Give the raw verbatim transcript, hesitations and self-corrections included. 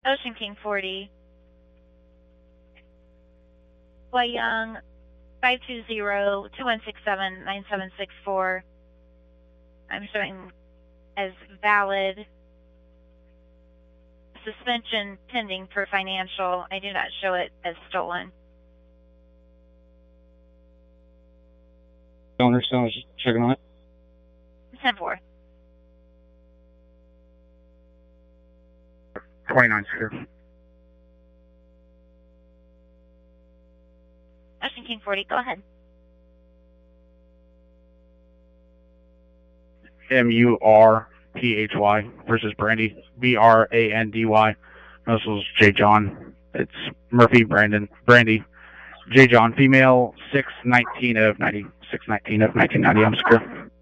Ocean King forty. Wei Young, five two zero, two one six seven, nine seven six four. I'm showing as valid. Suspension pending for financial. I do not show it as stolen. Don't understand. I was just checking on it. ten four. twenty-nine, sure. Ocean King forty, go ahead. M U R P H Y versus Brandy. B R A N D Y. This was J. John. It's Murphy, Brandon, Brandy. J. John, female, six nineteen of ninety. six nineteen of nineteen ninety, I'm secure.